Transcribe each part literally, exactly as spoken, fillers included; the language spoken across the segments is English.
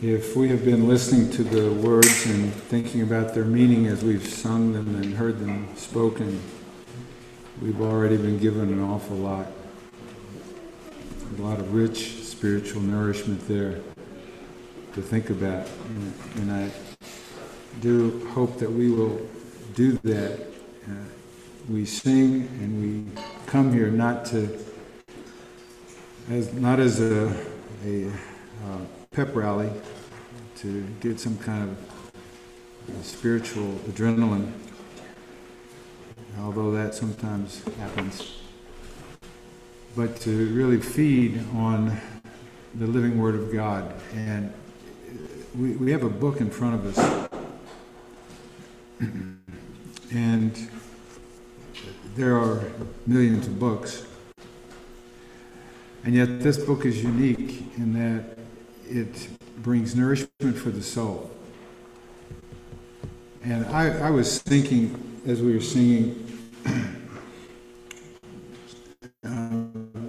If we have been listening to the words and thinking about their meaning as we've sung them and heard them spoken, we've already been given an awful lot. A lot of rich spiritual nourishment there to think about. And I do hope that we will do that. Uh, we sing and we come here not to, as not as a, a uh, pep rally to get some kind of uh, spiritual adrenaline, although that sometimes happens, but to really feed on the living Word of God. And we, we have a book in front of us, and there are millions of books, and yet this book is unique in that it brings nourishment for the soul. And I, I was thinking as we were singing, uh,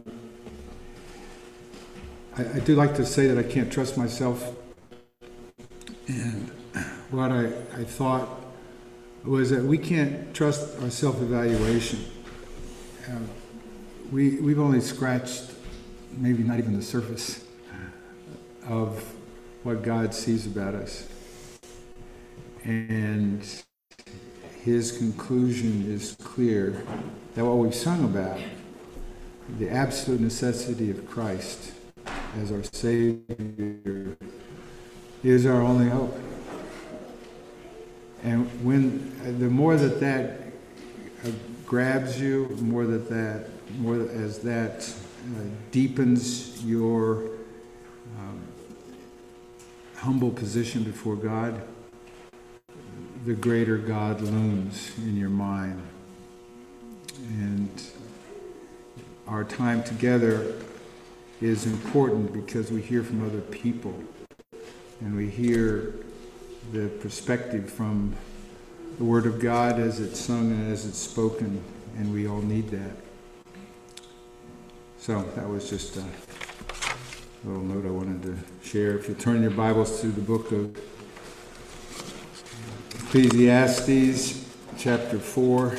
I, I do like to say that I can't trust myself. And what I, I thought was that we can't trust our self-evaluation. Uh, we, we've only scratched maybe not even the surface of what God sees about us. And his conclusion is clear that what we've sung about, the absolute necessity of Christ as our Savior, is our only hope. And when the more that that uh, grabs you, the more that that, more as that uh, deepens your um, humble position before God, the greater God looms in your mind. And our time together is important because we hear from other people, and we hear the perspective from the Word of God as it's sung and as it's spoken, and we all need that. So that was just a little note I wanted to share. If you turn your Bibles to the book of Ecclesiastes, chapter four.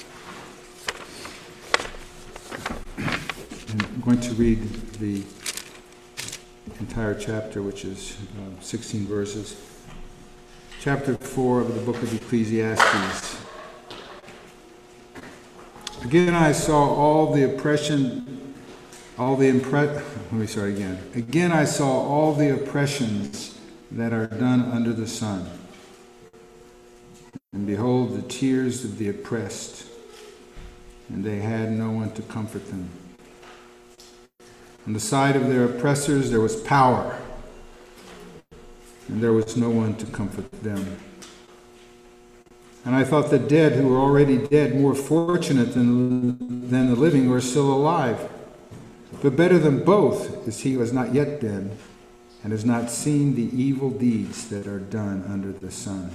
And I'm going to read the entire chapter, which is uh, sixteen verses. Chapter four of the book of Ecclesiastes. Again, I saw all the oppression, all the impre- let me start again. Again, I saw all the oppressions that are done under the sun. And behold, the tears of the oppressed, and they had no one to comfort them. On the side of their oppressors there was power, and there was no one to comfort them. And I thought the dead who were already dead more fortunate than, than the living who are still alive. But better than both is he who has not yet been, and has not seen the evil deeds that are done under the sun.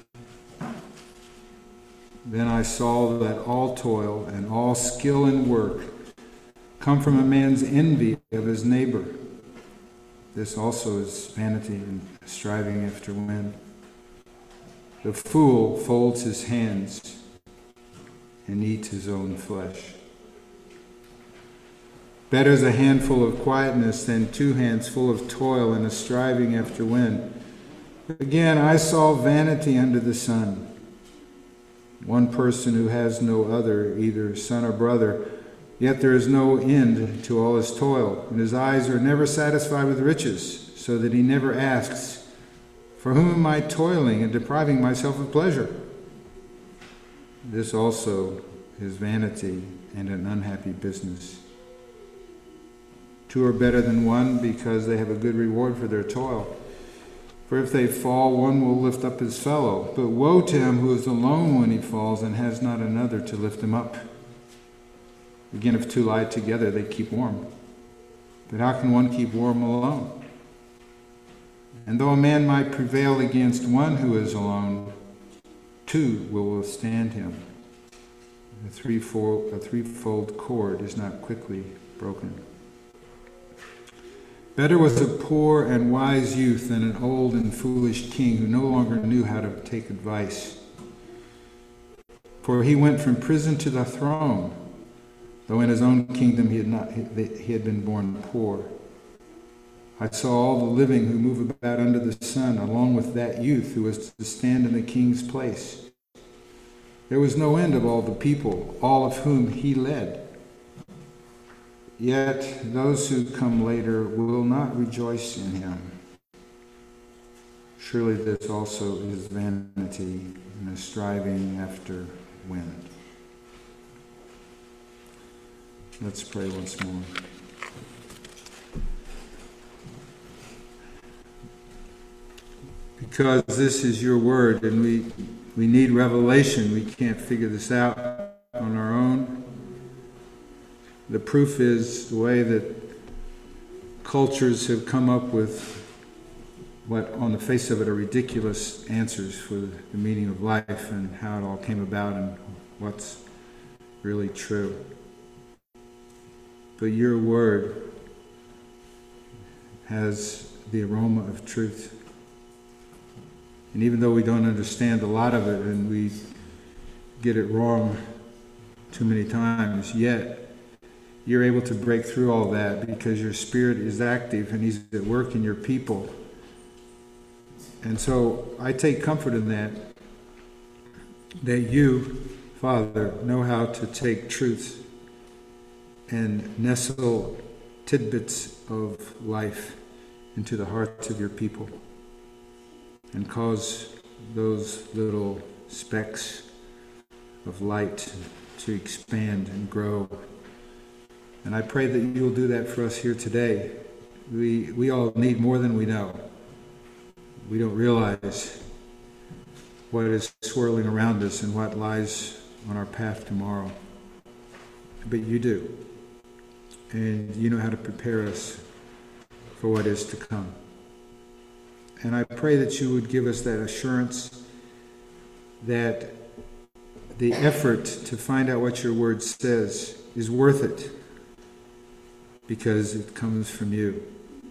Then I saw that all toil and all skill in work come from a man's envy of his neighbor. This also is vanity and striving after wind. The fool folds his hands and eats his own flesh. Better is a handful of quietness than two hands full of toil and a striving after wind. Again, I saw vanity under the sun. One person who has no other, either son or brother, yet there is no end to all his toil, and his eyes are never satisfied with riches, so that he never asks, "For whom am I toiling and depriving myself of pleasure?" This also is vanity and an unhappy business. Two are better than one because they have a good reward for their toil. For if they fall, one will lift up his fellow. But woe to him who is alone when he falls and has not another to lift him up. Again, if two lie together, they keep warm. But how can one keep warm alone? And though a man might prevail against one who is alone, two will withstand him. A threefold, a threefold cord is not quickly broken. Better was a poor and wise youth than an old and foolish king who no longer knew how to take advice. For he went from prison to the throne, though in his own kingdom he had not he had been born poor. I saw all the living who move about under the sun, along with that youth who was to stand in the king's place. There was no end of all the people, all of whom he led. Yet those who come later will not rejoice in him. Surely this also is vanity and a striving after wind. Let's pray once more. Because this is your word and we, we need revelation, we can't figure this out on our own. The proof is the way that cultures have come up with what on the face of it are ridiculous answers for the meaning of life and how it all came about and what's really true. But your word has the aroma of truth. And even though we don't understand a lot of it and we get it wrong too many times, yet you're able to break through all that because your Spirit is active and He's at work in your people. And so I take comfort in that, that you, Father, know how to take truths and nestle tidbits of life into the hearts of your people and cause those little specks of light to expand and grow. And I pray that you will do that for us here today. We we all need more than we know. We don't realize what is swirling around us and what lies on our path tomorrow. But you do. And you know how to prepare us for what is to come. And I pray that you would give us that assurance that the effort to find out what your word says is worth it because it comes from you.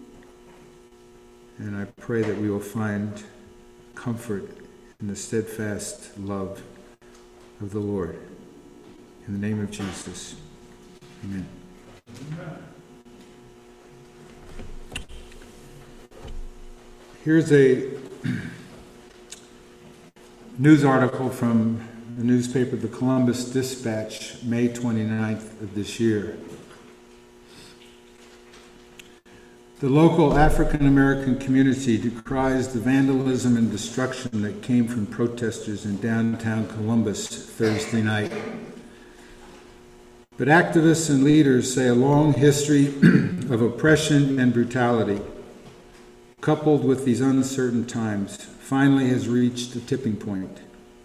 And I pray that we will find comfort in the steadfast love of the Lord. In the name of Jesus. Amen. Here's a news article from the newspaper, the Columbus Dispatch, May twenty-ninth of this year. The local African American community decries the vandalism and destruction that came from protesters in downtown Columbus Thursday night. But activists and leaders say a long history of oppression and brutality, coupled with these uncertain times, finally has reached a tipping point.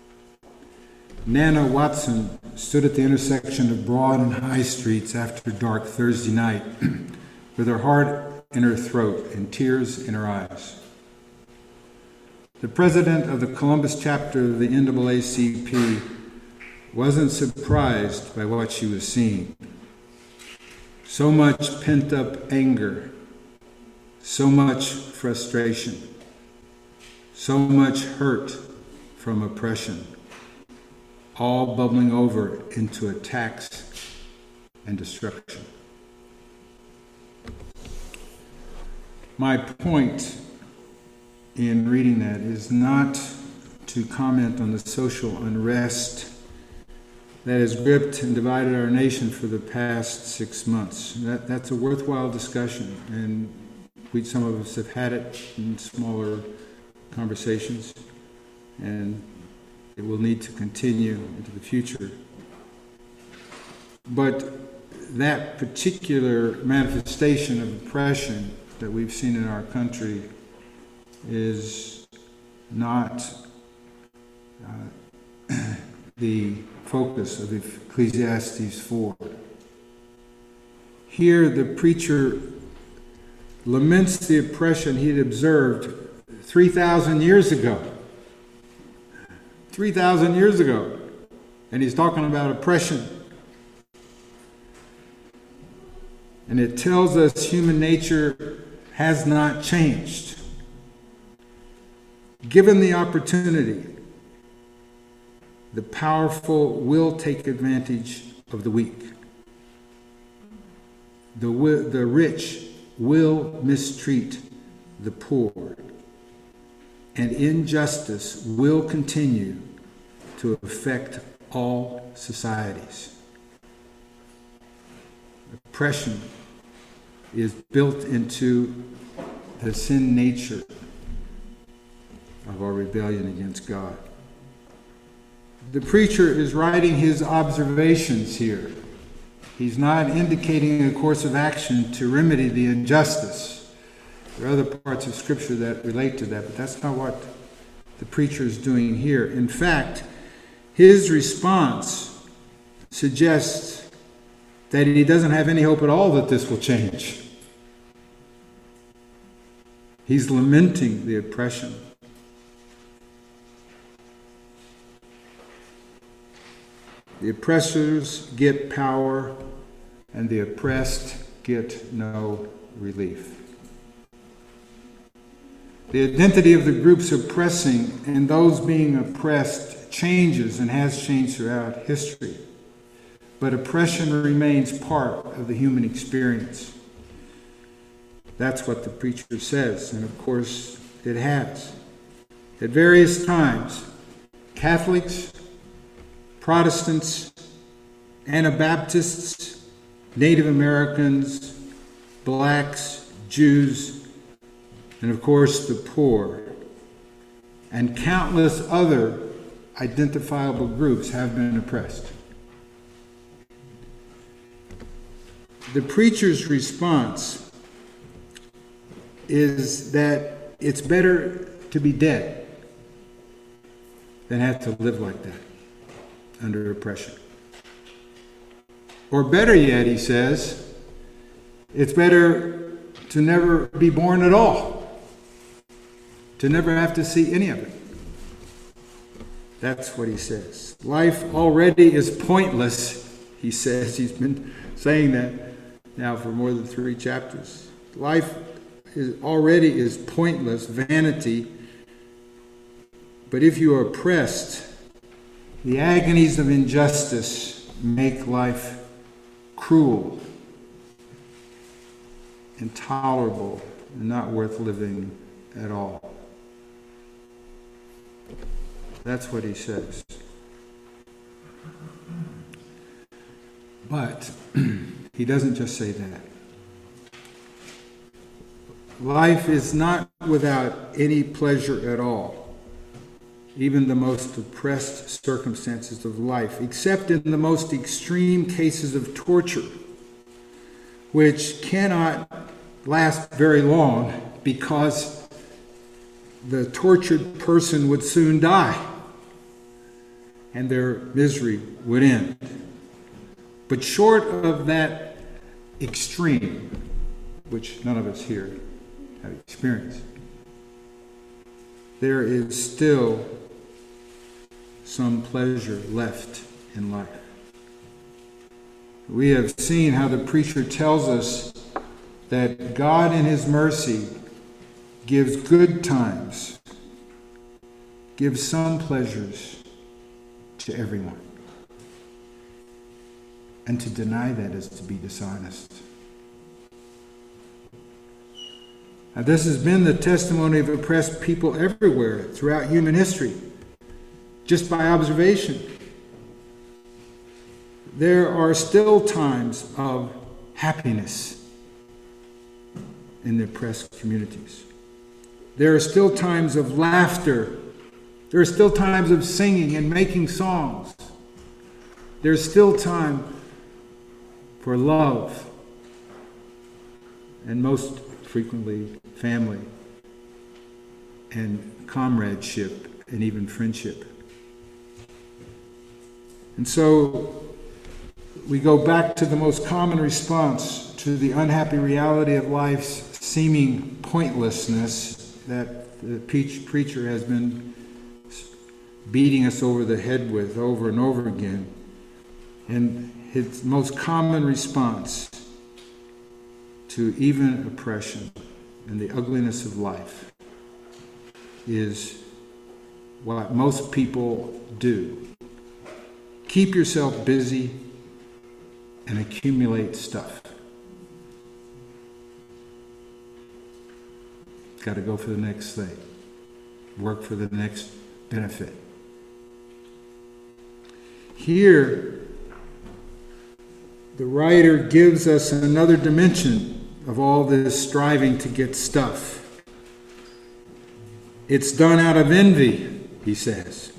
Nana Watson stood at the intersection of Broad and High Streets after dark Thursday night with her heart in her throat and tears in her eyes. The president of the Columbus chapter of the N double A C P wasn't surprised by what she was seeing. So much pent-up anger, so much frustration, so much hurt from oppression, all bubbling over into attacks and destruction. My point in reading that is not to comment on the social unrest that has gripped and divided our nation for the past six months. That, that's a worthwhile discussion, and we, some of us have had it in smaller conversations, and it will need to continue into the future. But that particular manifestation of oppression that we've seen in our country is not uh, the focus of Ecclesiastes four. Here the preacher laments the oppression he had observed three thousand years ago. three thousand years ago. And he's talking about oppression. And it tells us human nature has not changed. Given the opportunity, the powerful will take advantage of the weak. The, the rich will mistreat the poor. And injustice will continue to affect all societies. Oppression is built into the sin nature of our rebellion against God. The preacher is writing his observations here. He's not indicating a course of action to remedy the injustice. There are other parts of Scripture that relate to that, but that's not what the preacher is doing here. In fact, his response suggests that he doesn't have any hope at all that this will change. He's lamenting the oppression. The oppressors get power, and the oppressed get no relief. The identity of the groups oppressing and those being oppressed changes and has changed throughout history. But oppression remains part of the human experience. That's what the preacher says, and of course it has. At various times, Catholics, Protestants, Anabaptists, Native Americans, blacks, Jews, and of course the poor, and countless other identifiable groups have been oppressed. The preacher's response is that it's better to be dead than have to live like that under oppression. Or better yet, he says, it's better to never be born at all, to never have to see any of it. That's what he says. Life already is pointless, he says. He's been saying that now for more than three chapters. Life is already is pointless, vanity. But if you are oppressed, the agonies of injustice make life cruel, intolerable, and not worth living at all. That's what he says. But he doesn't just say that. Life is not without any pleasure at all. Even the most oppressed circumstances of life, except in the most extreme cases of torture, which cannot last very long because the tortured person would soon die and their misery would end. But short of that extreme, which none of us here have experienced, there is still some pleasure left in life. We have seen how the preacher tells us that God in his mercy gives good times, gives some pleasures to everyone. And to deny that is to be dishonest. Now, this has been the testimony of oppressed people everywhere throughout human history. Just by observation, there are still times of happiness in the oppressed communities. There are still times of laughter. There are still times of singing and making songs. There's still time for love, and most frequently family and comradeship and even friendship. And so we go back to the most common response to the unhappy reality of life's seeming pointlessness that the preacher has been beating us over the head with over and over again. And his most common response to even oppression and the ugliness of life is what most people do. Keep yourself busy and accumulate stuff. Got to go for the next thing. Work for the next benefit. Here, the writer gives us another dimension of all this striving to get stuff. It's done out of envy, he says.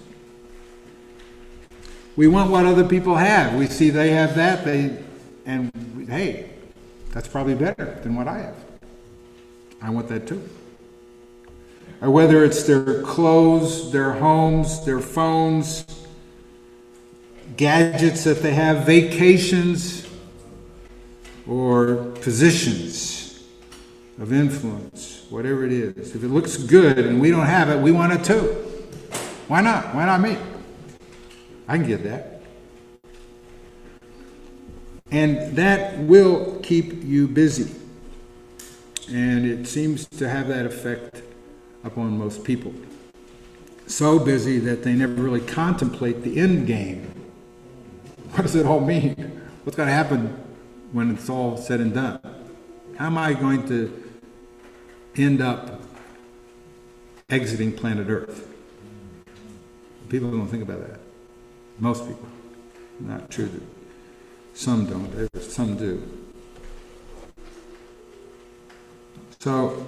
We want what other people have. We see they have that, they, and we, hey, that's probably better than what I have. I want that too. Or whether it's their clothes, their homes, their phones, gadgets that they have, vacations, or positions of influence, whatever it is. If it looks good and we don't have it, we want it too. Why not? Why not me? I can get that. And that will keep you busy. And it seems to have that effect upon most people. So busy that they never really contemplate the end game. What does it all mean? What's going to happen when it's all said and done? How am I going to end up exiting planet Earth? People don't think about that. Most people. Not true that some don't, some do. So,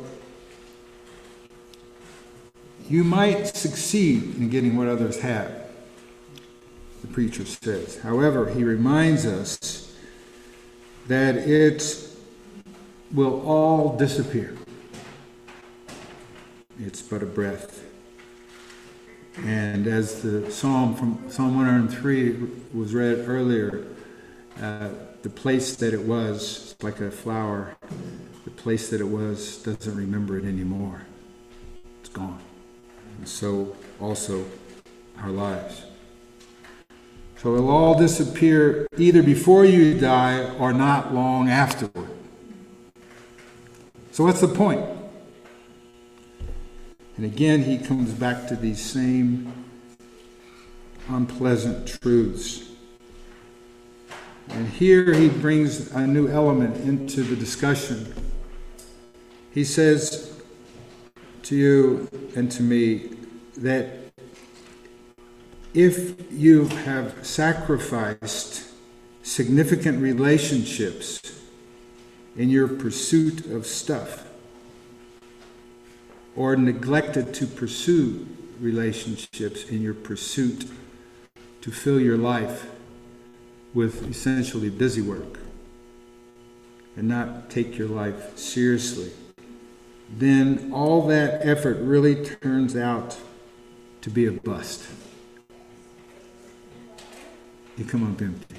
you might succeed in getting what others have, the preacher says. However, he reminds us that it will all disappear. It's but a breath. And as the psalm from Psalm one hundred three was read earlier, uh, the place that it was, like a flower, the place that it was doesn't remember it anymore. It's gone. And so also our lives. So it'll all disappear either before you die or not long afterward. So what's the point? And again, he comes back to these same unpleasant truths. And here he brings a new element into the discussion. He says to you and to me that if you have sacrificed significant relationships in your pursuit of stuff, or neglected to pursue relationships in your pursuit to fill your life with essentially busy work and not take your life seriously, then all that effort really turns out to be a bust. You come up empty.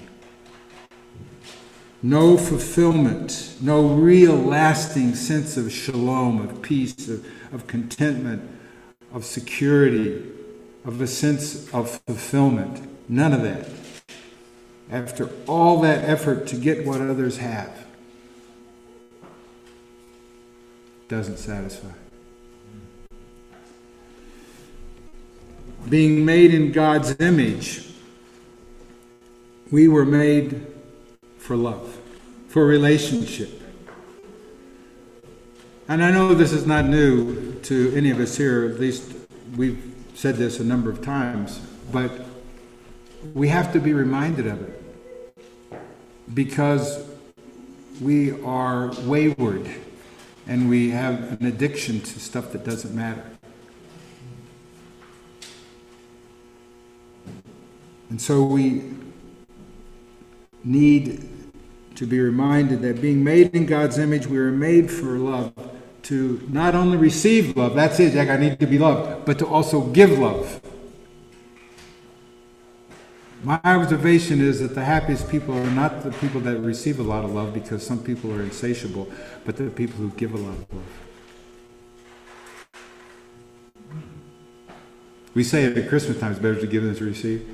No fulfillment, no real lasting sense of shalom, of peace, of, of contentment, of security, of a sense of fulfillment. None of that. After all that effort to get what others have, doesn't satisfy. Being made in God's image, we were made for love, for relationship. And I know this is not new to any of us here, at least we've said this a number of times, but we have to be reminded of it because we are wayward and we have an addiction to stuff that doesn't matter. And so we need to be reminded that being made in God's image, we were made for love, to not only receive love, that's it, like I need to be loved, but to also give love. My observation is that the happiest people are not the people that receive a lot of love, because some people are insatiable, but the people who give a lot of love. We say at Christmas time it's better to give than to receive.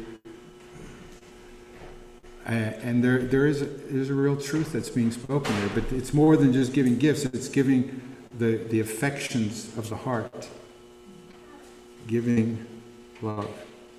Uh, and there, there is a, there's a real truth that's being spoken there, but it's more than just giving gifts. It's giving the, the affections of the heart. Giving love.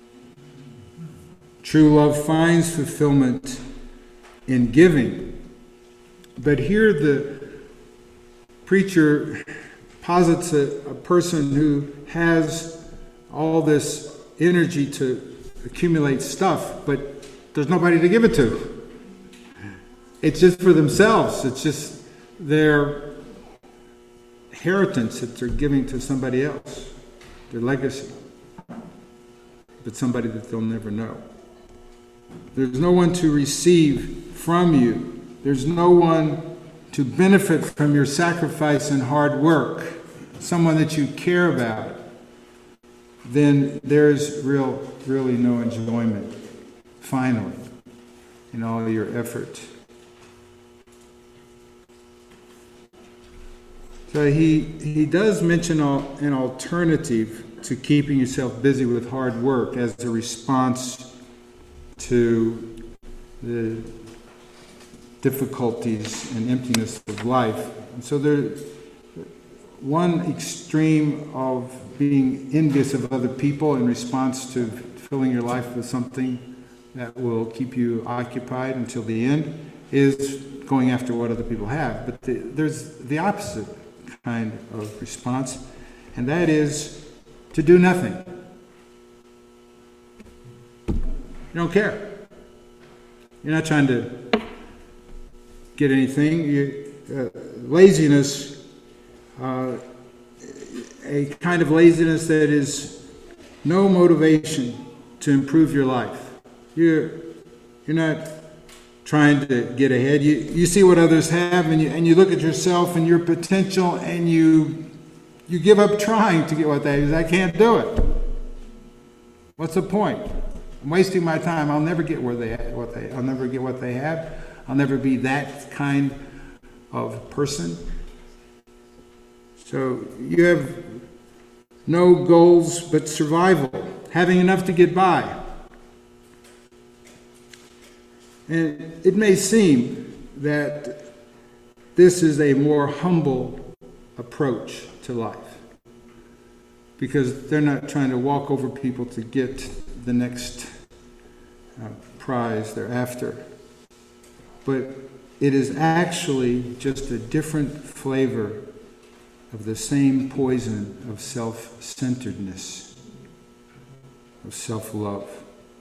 True love finds fulfillment in giving. But here the preacher posits a, a person who has all this energy to accumulate stuff, but there's nobody to give it to. It's just for themselves. It's just their inheritance that they're giving to somebody else, their legacy, but somebody that they'll never know. There's no one to receive from you. There's no one to benefit from your sacrifice and hard work, someone that you care about. Then there's real, really no enjoyment, finally, in all your effort. So he, he does mention an alternative to keeping yourself busy with hard work as a response to the difficulties and emptiness of life. And so there's one extreme of being envious of other people in response to filling your life with something that will keep you occupied until the end is going after what other people have. But the, there's the opposite kind of response, and that is to do nothing. You don't care. You're not trying to get anything. You, uh, laziness, uh, a kind of laziness that is no motivation to improve your life. You're, you're not trying to get ahead. You, you see what others have, and you, and you look at yourself and your potential, and you you give up trying to get what they have. I can't do it. What's the point? I'm wasting my time. I'll never get where they what they. I'll never get what they have. I'll never be that kind of person. So you have no goals but survival, having enough to get by. And it may seem that this is a more humble approach to life, because they're not trying to walk over people to get the next uh, prize they're after. But it is actually just a different flavor of the same poison of self-centeredness, of self-love.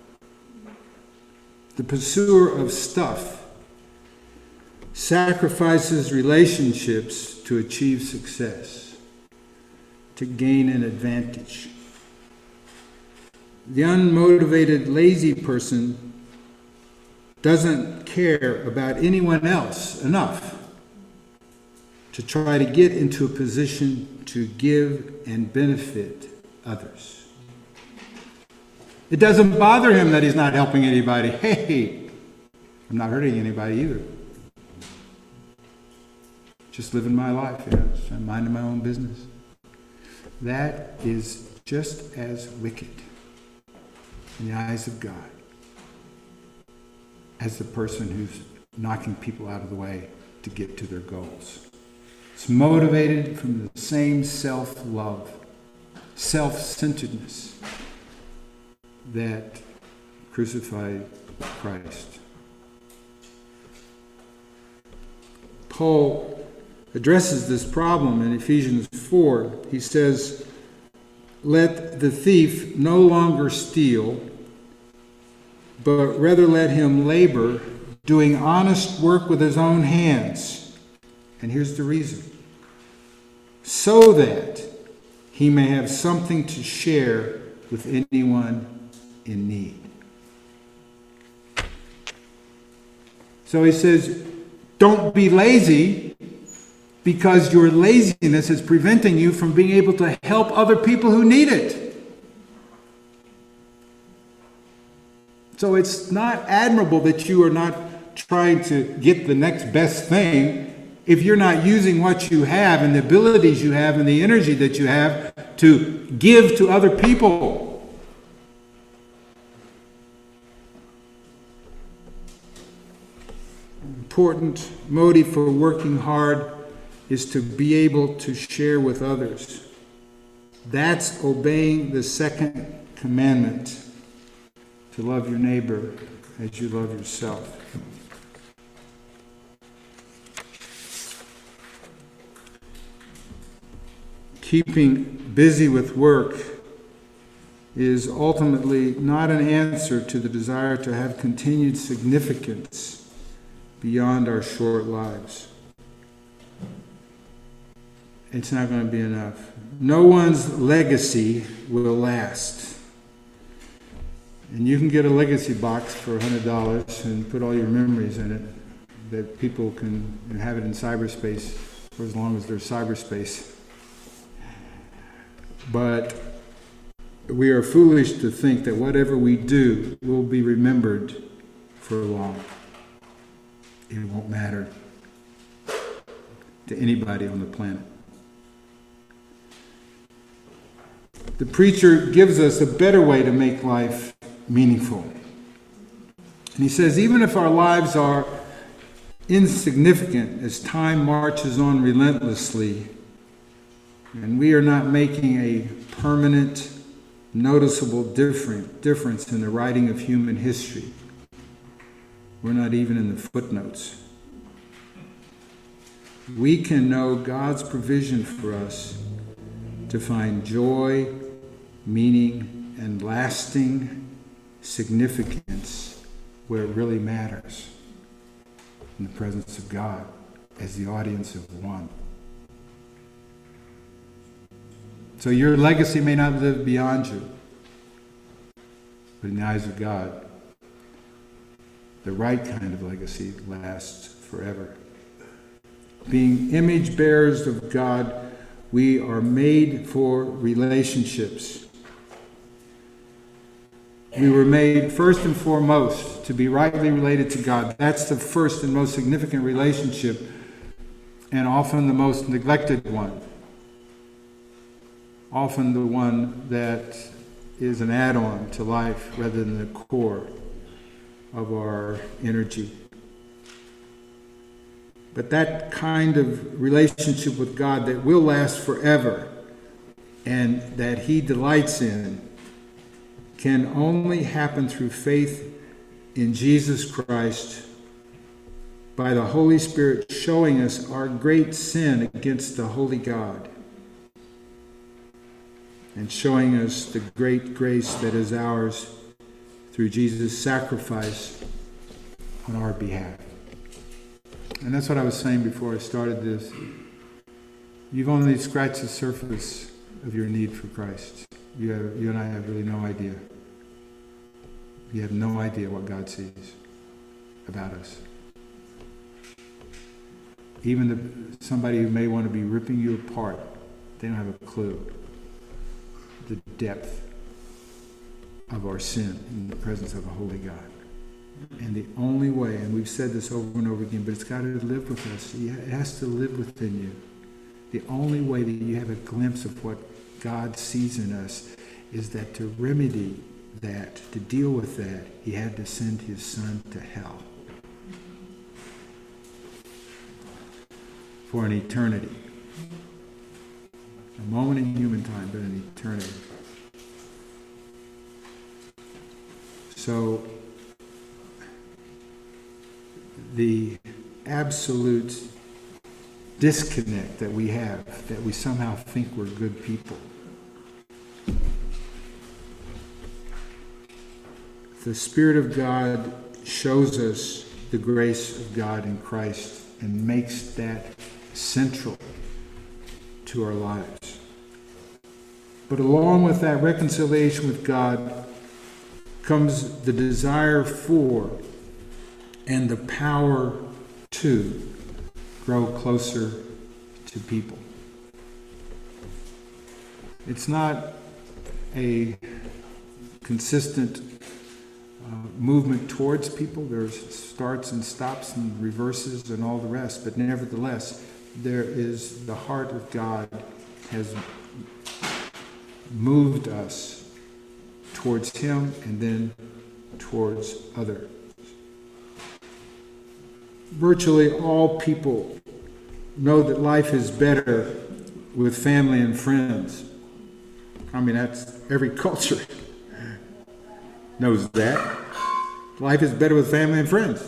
The pursuer of stuff sacrifices relationships to achieve success, to gain an advantage. The unmotivated, lazy person doesn't care about anyone else enough to try to get into a position to give and benefit others. It doesn't bother him that he's not helping anybody. Hey, I'm not hurting anybody either. Just living my life, you know, I'm minding my own business. That is just as wicked in the eyes of God as the person who's knocking people out of the way to get to their goals. It's motivated from the same self-love, self-centeredness that crucified Christ. Paul addresses this problem in Ephesians four. He says, "Let the thief no longer steal, but rather let him labor, doing honest work with his own hands." And here's the reason: so that he may have something to share with anyone in need. So he says, don't be lazy, because your laziness is preventing you from being able to help other people who need it. So it's not admirable that you are not trying to get the next best thing if you're not using what you have and the abilities you have and the energy that you have to give to other people. Important motive for working hard is to be able to share with others. That's obeying the second commandment, to love your neighbor as you love yourself. Keeping busy with work is ultimately not an answer to the desire to have continued significance beyond our short lives. It's not going to be enough. No one's legacy will last. And you can get a legacy box for one hundred dollars and put all your memories in it that people can have it in cyberspace for as long as there's cyberspace. But we are foolish to think that whatever we do will be remembered for long. It won't matter to anybody on the planet. The preacher gives us a better way to make life meaningful. And he says, even if our lives are insignificant as time marches on relentlessly, and we are not making a permanent, noticeable different difference in the writing of human history, we're not even in the footnotes, we can know God's provision for us to find joy, meaning, and lasting significance where it really matters, in the presence of God as the audience of one. So your legacy may not live beyond you, but in the eyes of God, the right kind of legacy lasts forever. Being image bearers of God, we are made for relationships. We were made first and foremost to be rightly related to God. That's the first and most significant relationship, and often the most neglected one. Often the one that is an add-on to life rather than the core of our energy. But that kind of relationship with God that will last forever and that He delights in can only happen through faith in Jesus Christ, by the Holy Spirit showing us our great sin against the holy God and showing us the great grace that is ours through Jesus' sacrifice on our behalf. And that's what I was saying before I started this. You've only scratched the surface of your need for Christ. You, have, you and I have really no idea. You have no idea what God sees about us. Even the, somebody who may want to be ripping you apart, they don't have a clue the depth of our sin in the presence of a holy God. And the only way, and we've said this over and over again, but it's got to live with us. It has to live within you. The only way that you have a glimpse of what God sees in us is that to remedy that, to deal with that, He had to send His Son to hell for an eternity. A moment in human time, but an eternity. So, the absolute disconnect that we have, that we somehow think we're good people. The Spirit of God shows us the grace of God in Christ and makes that central to our lives. But along with that reconciliation with God comes the desire for and the power to grow closer to people. It's not a consistent uh, movement towards people. There's starts and stops and reverses and all the rest, but nevertheless, there is the heart of God has moved us towards Him and then towards others. Virtually all people know that life is better with family and friends. I mean, that's every culture knows that. Life is better with family and friends.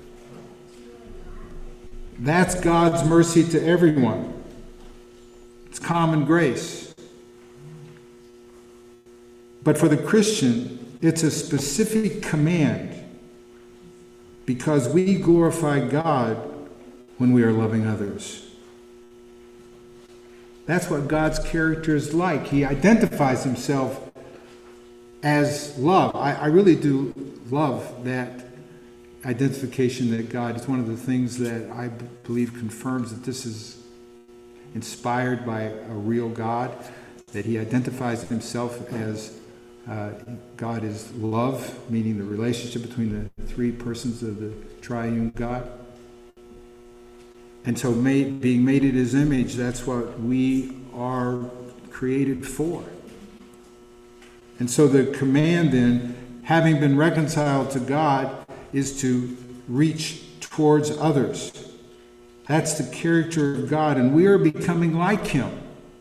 That's God's mercy to everyone. It's common grace. But for the Christian, it's a specific command because we glorify God when we are loving others. That's what God's character is like. He identifies himself as love. I, I really do love that identification that God is one of the things that I b- believe confirms that this is inspired by a real God, that he identifies himself as uh, God is love, meaning the relationship between the three persons of the triune God. And so made, being made in his image, that's what we are created for. And so the command then, having been reconciled to God, is to reach towards others. That's the character of God, and we are becoming like him.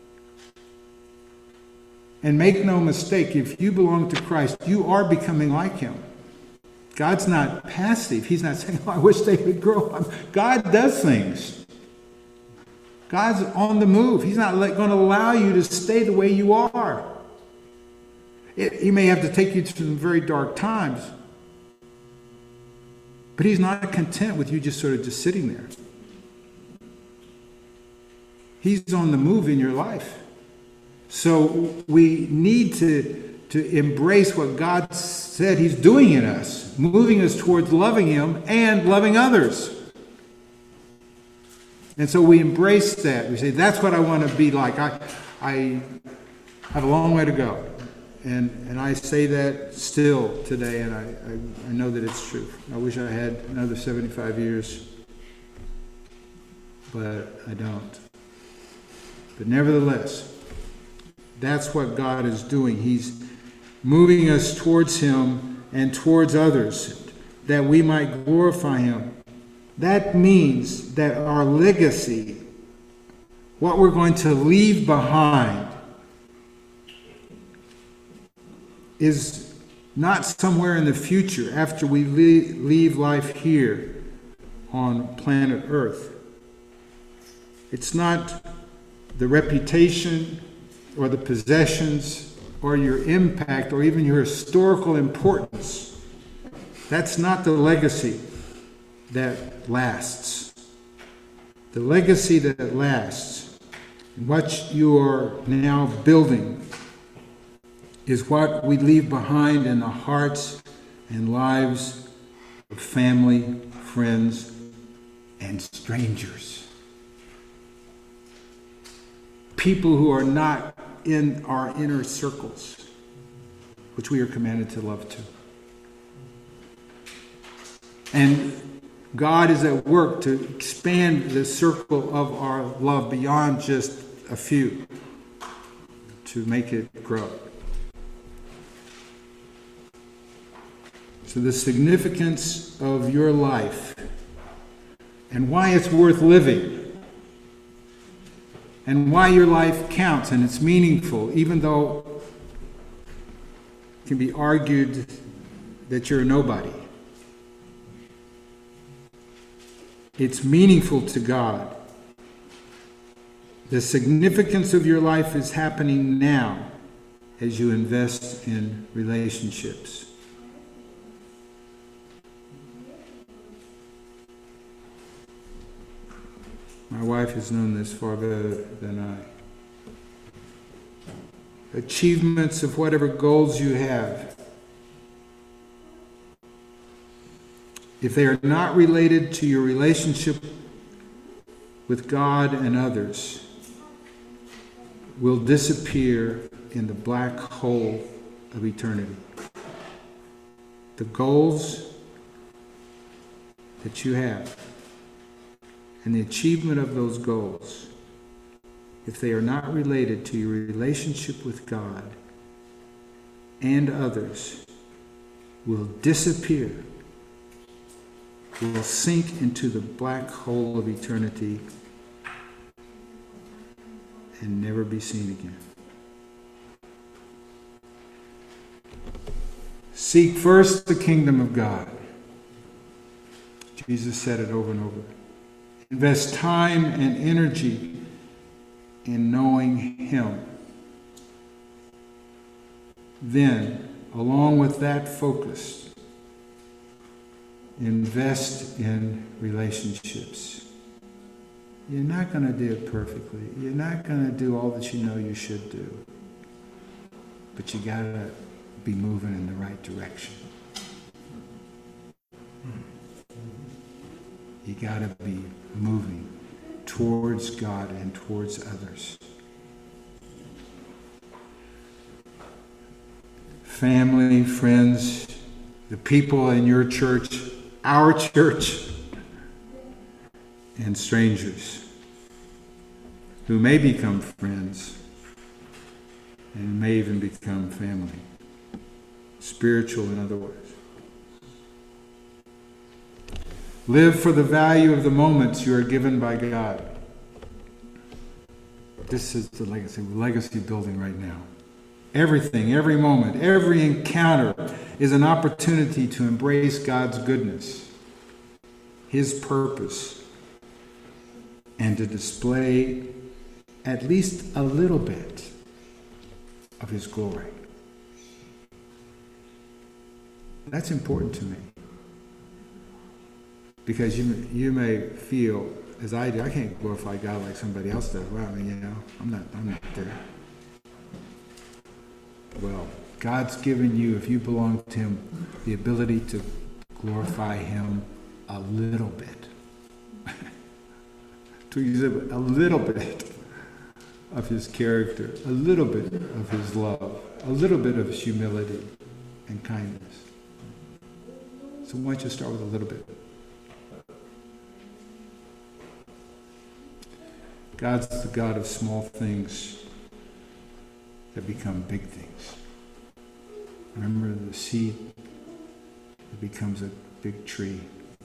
And make no mistake, if you belong to Christ, you are becoming like him. God's not passive. He's not saying, oh, I wish they would grow up. God does things. God's on the move. He's not going to allow you to stay the way you are. It, he may have to take you through some very dark times, but he's not content with you just sort of just sitting there. He's on the move in your life. So we need to, to embrace what God said he's doing in us, moving us towards loving him and loving others. And so we embrace that. We say, that's what I want to be like. I, I have a long way to go. And and I say that still today, and I, I, I know that it's true. I wish I had another seventy-five years, but I don't. But nevertheless, that's what God is doing. He's moving us towards him and towards others, that we might glorify him. That means that our legacy, what we're going to leave behind, is not somewhere in the future after we leave life here on planet Earth. It's not the reputation or the possessions or your impact or even your historical importance. That's not the legacy that lasts. The legacy that lasts, what you are now building, is what we leave behind in the hearts and lives of family, friends, and strangers. People who are not in our inner circles, which we are commanded to love too. And God is at work to expand the circle of our love beyond just a few, to make it grow. So the significance of your life and why it's worth living and why your life counts and it's meaningful, even though it can be argued that you're a nobody. It's meaningful to God. The significance of your life is happening now as you invest in relationships. My wife has known this far better than I. Achievements of whatever goals you have, if they are not related to your relationship with God and others, will disappear in the black hole of eternity. The goals that you have and the achievement of those goals, if they are not related to your relationship with God and others, will disappear, will sink into the black hole of eternity and never be seen again. Seek first the kingdom of God. Jesus said it over and over. Invest time and energy in knowing Him. Then, along with that focus, invest in relationships. You're not going to do it perfectly. You're not going to do all that you know you should do. But you got to be moving in the right direction. You got to be moving towards God and towards others. Family, friends, the people in your church, our church, and strangers who may become friends and may even become family, spiritual and otherwise. Live for the value of the moments you are given by God. This is the legacy, legacy building right now. Everything, every moment, every encounter is an opportunity to embrace God's goodness, His purpose, and to display at least a little bit of His glory. That's important to me. Because you you may feel, as I do, I can't glorify God like somebody else does. Well, I mean, you know, I'm not, I'm not there. Well, God's given you, if you belong to Him, the ability to glorify Him a little bit. To exhibit a little bit of His character, a little bit of His love, a little bit of His humility and kindness. So why don't you start with a little bit? God's the God of small things that become big things. Remember the seed that becomes a big tree.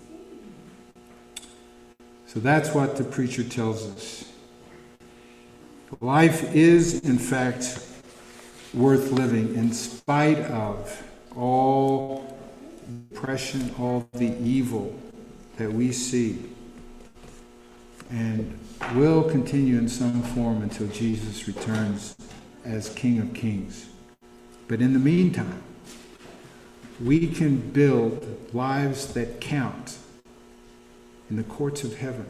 So that's what the preacher tells us. Life is, in fact, worth living in spite of all oppression, all the evil that we see, and will continue in some form until Jesus returns as King of Kings. But in the meantime, we can build lives that count in the courts of heaven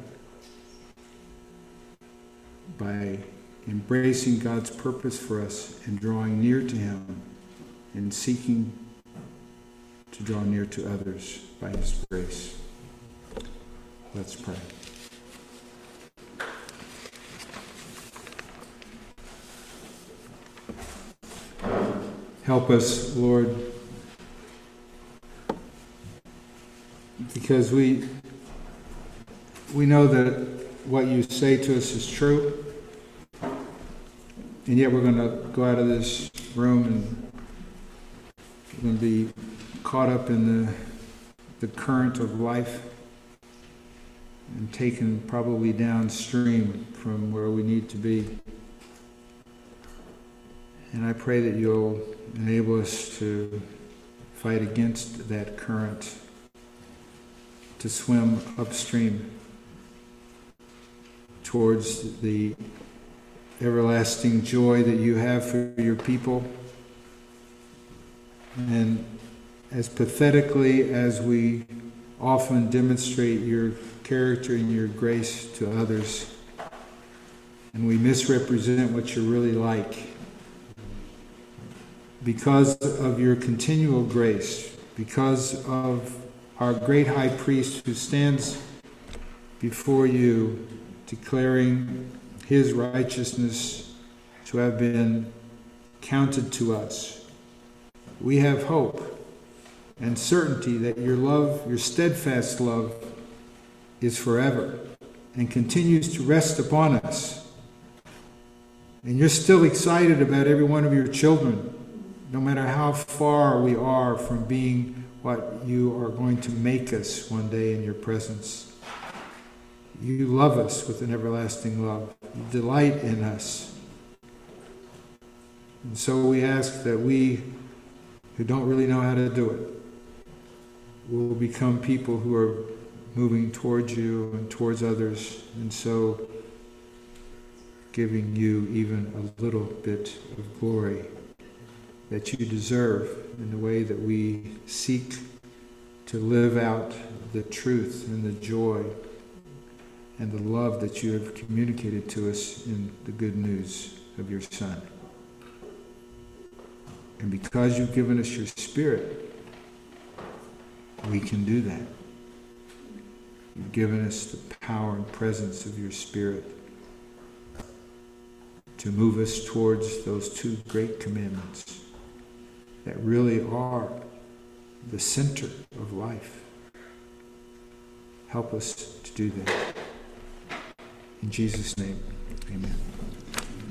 by embracing God's purpose for us and drawing near to Him and seeking to draw near to others by His grace. Let's pray. Help us, Lord, because we we know that what you say to us is true, and yet we're going to go out of this room and we're going to be caught up in the the current of life and taken probably downstream from where we need to be. And I pray that you'll enable us to fight against that current, to swim upstream towards the everlasting joy that you have for your people. And as pathetically as we often demonstrate your character and your grace to others, and we misrepresent what you're really like, because of your continual grace, because of our great high priest who stands before you declaring his righteousness to have been counted to us, we have hope and certainty that your love, your steadfast love, is forever and continues to rest upon us. And you're still excited about every one of your children, no matter how far we are from being what you are going to make us one day in your presence. You love us with an everlasting love. You delight in us. And so we ask that we, who don't really know how to do it, will become people who are moving towards you and towards others, and so giving you even a little bit of glory that you deserve in the way that we seek to live out the truth and the joy and the love that you have communicated to us in the good news of your Son. And because you've given us your Spirit, we can do that. You've given us the power and presence of your Spirit to move us towards those two great commandments that really are the center of life. Help us to do that. In Jesus' name, amen.